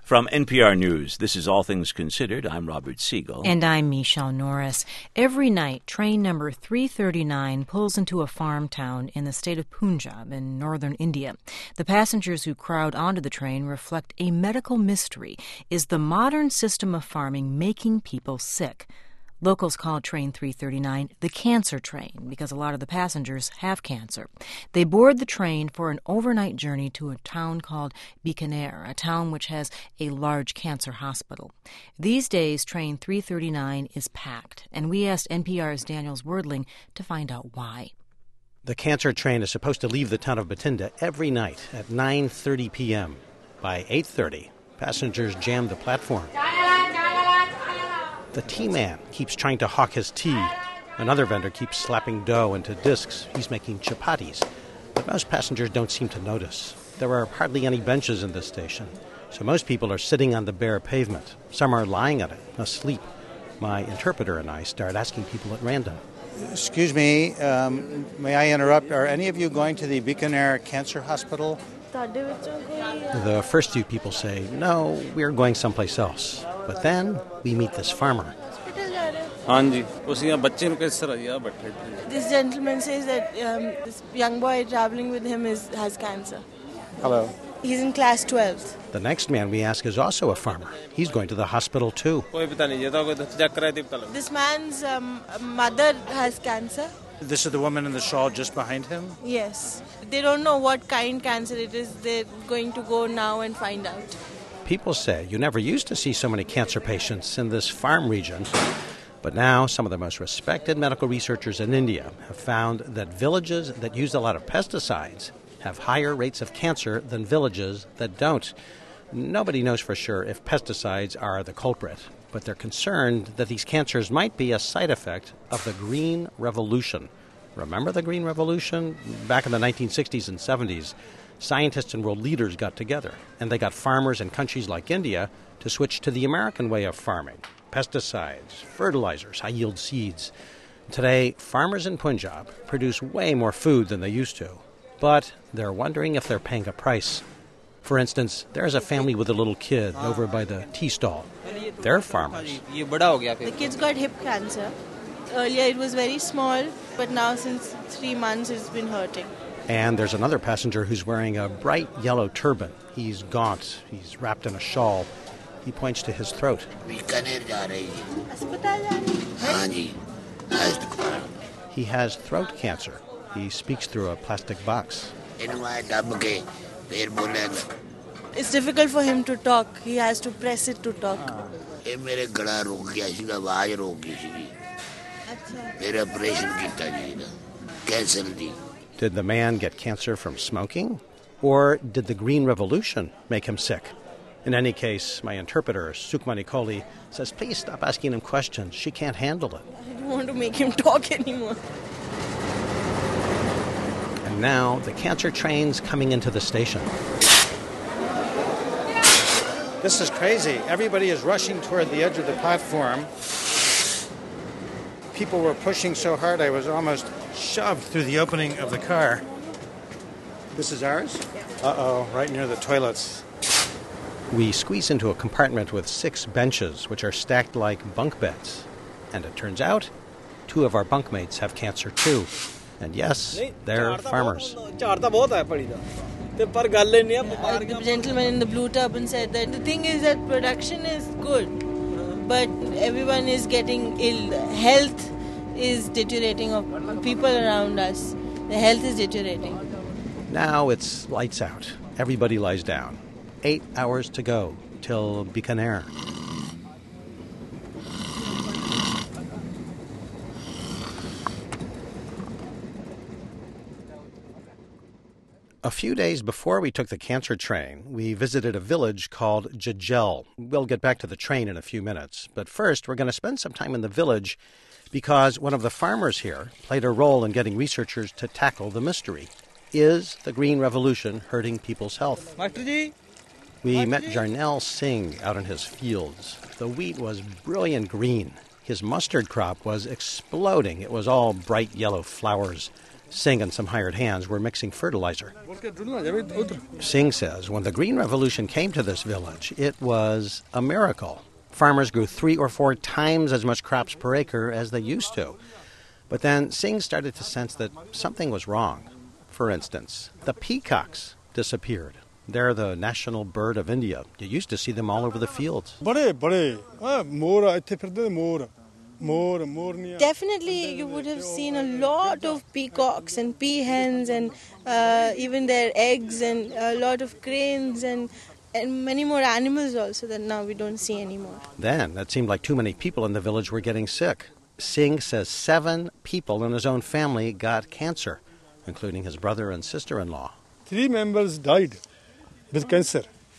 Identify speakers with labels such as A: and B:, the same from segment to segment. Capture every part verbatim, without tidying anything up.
A: From N P R News, this is All Things Considered. I'm Robert Siegel.
B: And I'm Michelle Norris. Every night, train number three thirty-nine pulls into a farm town in the state of Punjab in northern India. The passengers who crowd onto the train reflect a medical mystery. Is the modern system of farming making people sick? Locals call Train three thirty-nine the cancer train because a lot of the passengers have cancer. They board the train for an overnight journey to a town called Bikaner, a town which has a large cancer hospital. These days, Train three thirty-nine is packed, and we asked N P R's Daniel Zwerdling to find out why.
C: The cancer train is supposed to leave the town of Bathinda every night at nine thirty p.m. By eight thirty, passengers jam the platform. The tea man keeps trying to hawk his tea. Another vendor keeps slapping dough into discs. He's making chapatis. But most passengers don't seem to notice. There are hardly any benches in this station, so most people are sitting on the bare pavement. Some are lying on it, asleep. My interpreter and I start asking people at random.
D: Excuse me, um, may I interrupt? Are any of you going to the Bikaner Cancer Hospital?
C: The first few people say, no, we're going someplace else. But then we meet this farmer.
E: This
F: gentleman says that um, this young boy traveling with him is has cancer.
D: Hello.
F: He's in class twelve.
C: The next man we ask is also a farmer. He's going to the hospital too.
F: This man's um, mother has cancer.
D: This is the woman in the shawl just behind him?
F: Yes. They don't know what kind cancer it is. They're going to go now and find out.
C: People say you never used to see so many cancer patients in this farm region. But now some of the most respected medical researchers in India have found that villages that use a lot of pesticides have higher rates of cancer than villages that don't. Nobody knows for sure if pesticides are the culprit, but they're concerned that these cancers might be a side effect of the Green Revolution. Remember the Green Revolution? Back in the nineteen sixties and seventies, scientists and world leaders got together, and they got farmers in countries like India to switch to the American way of farming. Pesticides, fertilizers, high-yield seeds. Today, farmers in Punjab produce way more food than they used to, but they're wondering if they're paying a price. For instance, there's a family with a little kid over by the tea stall. They're farmers.
F: The kid's got hip cancer. Earlier it was very small, but now since three months it's been hurting.
C: And there's another passenger who's wearing a bright yellow turban. He's gaunt. He's wrapped in a shawl. He points to his throat. He has throat cancer. He speaks through a plastic box.
F: It's difficult for him to talk. He has to press it to talk.
C: Did the man get cancer from smoking? Or did the Green Revolution make him sick? In any case, my interpreter, Sukhmani Kohli, says, please stop asking him questions. She can't handle it.
F: I don't want to make him talk anymore.
C: And now the cancer train's coming into the station.
D: This is crazy. Everybody is rushing toward the edge of the platform. People were pushing so hard I was almost shoved through the opening of the car. This is ours? Uh-oh, right near the toilets.
C: We squeeze into a compartment with six benches, which are stacked like bunk beds. And it turns out, two of our bunkmates have cancer too. And yes, they're farmers.
F: The gentleman in the blue turban said that the thing is that production is good, but everyone is getting ill. Health is deteriorating of people around us. The health is deteriorating.
C: Now it's lights out. Everybody lies down. Eight hours to go till Bikaner. A few days before we took the cancer train, we visited a village called Jajel. We'll get back to the train in a few minutes, but first we're going to spend some time in the village because one of the farmers here played a role in getting researchers to tackle the mystery. Is the Green Revolution hurting people's health? We met Jarnel Singh out in his fields. The wheat was brilliant green. His mustard crop was exploding. It was all bright yellow flowers. Singh and some hired hands were mixing fertilizer. Singh says when the Green Revolution came to this village, it was a miracle. Farmers grew three or four times as much crops per acre as they used to. But then Singh started to sense that something was wrong. For instance, the peacocks disappeared. They're the national bird of India. You used to see them all over the fields.
F: Definitely, you would have seen a lot of peacocks and peahens and uh, even their eggs and a lot of cranes and, and many more animals also that now we don't see anymore.
C: Then it seemed like too many people in the village were getting sick. Singh says seven people in his own family got cancer, including his brother and sister-in-law.
G: Three members died with cancer.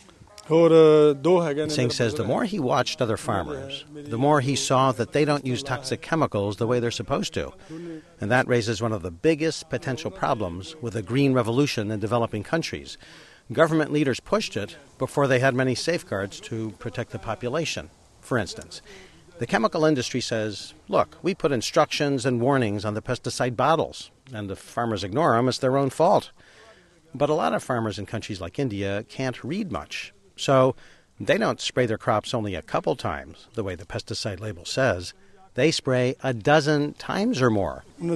C: Singh says the more he watched other farmers, the more he saw that they don't use toxic chemicals the way they're supposed to. And that raises one of the biggest potential problems with a green revolution in developing countries. Government leaders pushed it before they had many safeguards to protect the population. For instance, the chemical industry says, look, we put instructions and warnings on the pesticide bottles, and if farmers ignore them, it's their own fault. But a lot of farmers in countries like India can't read much. So they don't spray their crops only a couple times, the way the pesticide label says. They spray a dozen times or more.
F: I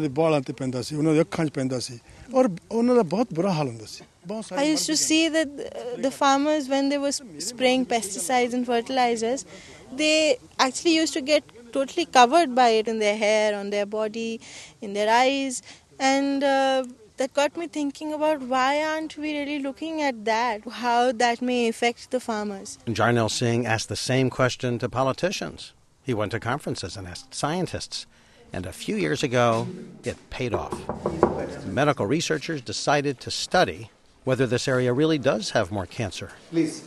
F: used to see that the farmers, when they were spraying pesticides and fertilizers, they actually used to get totally covered by it in their hair, on their body, in their eyes. And uh, that got me thinking about why aren't we really looking at that, how that may affect the farmers.
C: Jarnail Singh asked the same question to politicians. He went to conferences and asked scientists. And a few years ago, it paid off. Medical researchers decided to study whether this area really does have more cancer.
H: Please.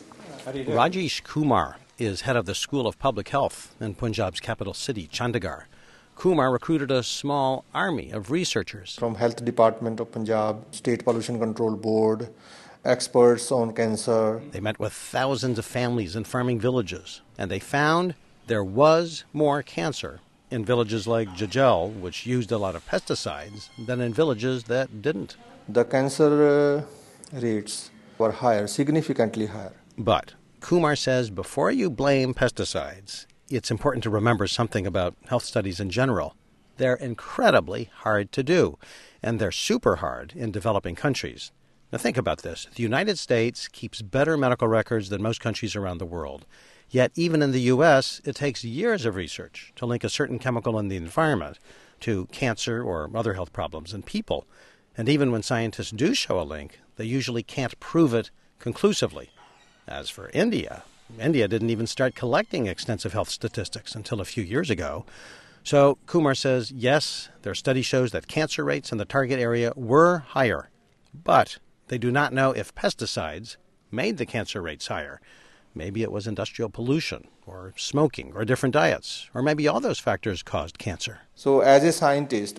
C: Rajesh Kumar is head of the School of Public Health in Punjab's capital city, Chandigarh. Kumar recruited a small army of researchers.
H: From Health Department of Punjab, State Pollution Control Board, experts on cancer.
C: They met with thousands of families in farming villages, and they found there was more cancer in villages like Jajal, which used a lot of pesticides, than in villages that didn't.
H: The cancer uh, rates were higher, significantly higher.
C: But Kumar says before you blame pesticides, it's important to remember something about health studies in general. They're incredibly hard to do, and they're super hard in developing countries. Now think about this. The United States keeps better medical records than most countries around the world. Yet even in the U S, it takes years of research to link a certain chemical in the environment to cancer or other health problems in people. And even when scientists do show a link, they usually can't prove it conclusively. As for India, India didn't even start collecting extensive health statistics until a few years ago. So Kumar says, yes, their study shows that cancer rates in the target area were higher, but they do not know if pesticides made the cancer rates higher. Maybe it was industrial pollution or smoking or different diets, or maybe all those factors caused cancer.
H: So as a scientist,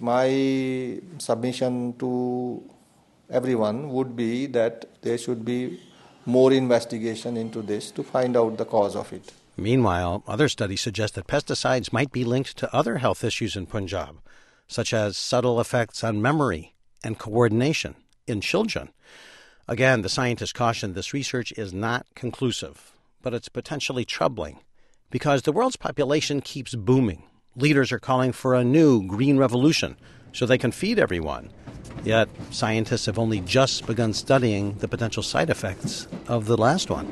H: my submission to everyone would be that there should be more investigation into this to find out the cause of it.
C: Meanwhile, other studies suggest that pesticides might be linked to other health issues in Punjab, such as subtle effects on memory and coordination in children. Again, the scientists caution this research is not conclusive, but it's potentially troubling because the world's population keeps booming. Leaders are calling for a new green revolution so they can feed everyone. Yet scientists have only just begun studying the potential side effects of the last one.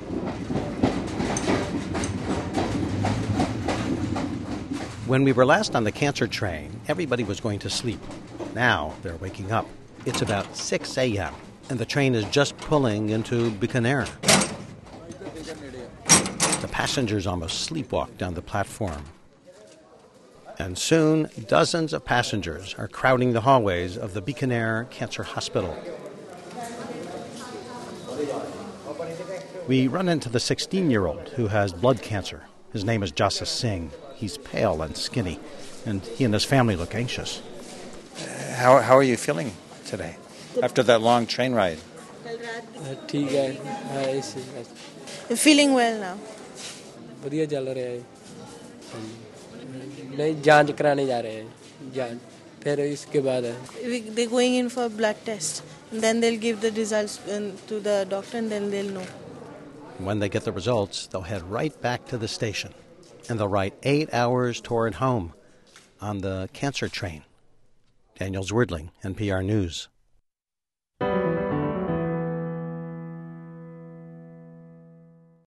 C: When we were last on the cancer train, everybody was going to sleep. Now they're waking up. It's about six a.m., and the train is just pulling into Bikaner. The passengers almost sleepwalk down the platform. And soon, dozens of passengers are crowding the hallways of the Bikaner Cancer Hospital. We run into the sixteen-year-old who has blood cancer. His name is Jasas Singh. He's pale and skinny, and he and his family look anxious.
D: How, how are you feeling today after that long train ride?
F: You're feeling well now?
I: फिर इसके बाद है
F: We- They're going in for a blood test. And then they'll give the results um, to the doctor and then they'll know.
C: When they get the results, they'll head right back to the station. And they'll ride eight hours toward home on the cancer train. Daniel Zwerdling, N P R News.